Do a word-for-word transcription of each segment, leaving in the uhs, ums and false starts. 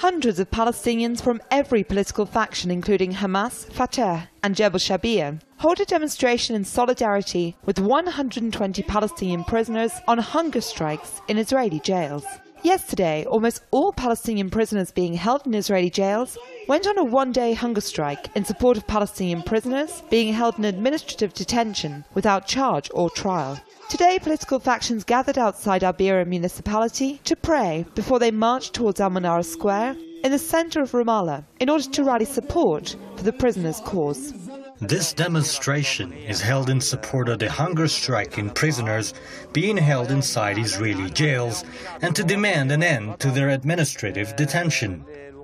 Hundreds of Palestinians from every political faction, including Hamas, Fatah and Jebel Shabia, hold a demonstration in solidarity with one hundred twenty Palestinian prisoners on hunger strikes in Israeli jails. Yesterday, almost all Palestinian prisoners being held in Israeli jails went on a one-day hunger strike in support of Palestinian prisoners being held in administrative detention without charge or trial. Today, political factions gathered outside Arbira municipality to pray before they marched towards Al Manara Square in the centre of Ramallah in order to rally support for the prisoners' cause. This demonstration is held in support of the hunger striking prisoners being held inside Israeli jails and to demand an end to their administrative detention.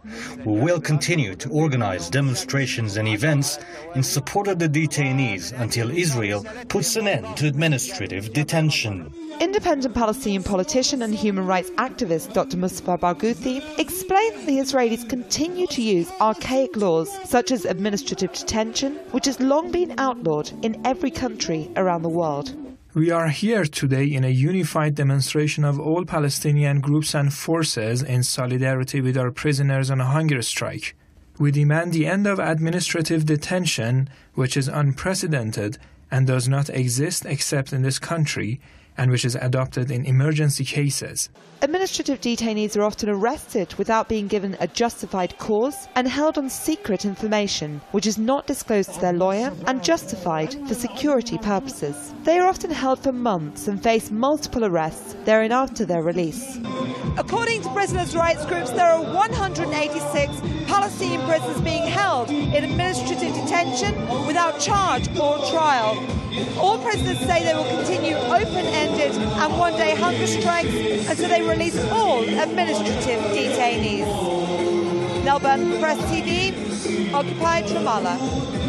We will continue to organize demonstrations and events in support of the detainees until Israel puts an end to administrative detention. Independent Palestinian politician and human rights activist Doctor Mustafa Barghouti explained that the Israelis continue to use archaic laws such as administrative detention, which has long been outlawed in every country around the world. We are here today in a unified demonstration of all Palestinian groups and forces in solidarity with our prisoners on a hunger strike. We demand the end of administrative detention, which is unprecedented and does not exist except in this country, and which is adopted in emergency cases. Administrative detainees are often arrested without being given a justified cause and held on secret information, which is not disclosed to their lawyer and justified for security purposes. They are often held for months and face multiple arrests therein after their release. According to prisoners' rights groups, there are one hundred eighty-six Palestinian prisoners being held in administrative detention without charge or trial. All prisoners say they will continue open-ended and one-day hunger strikes until they release all administrative detainees. Nel Burn, Press T V, occupied Ramallah.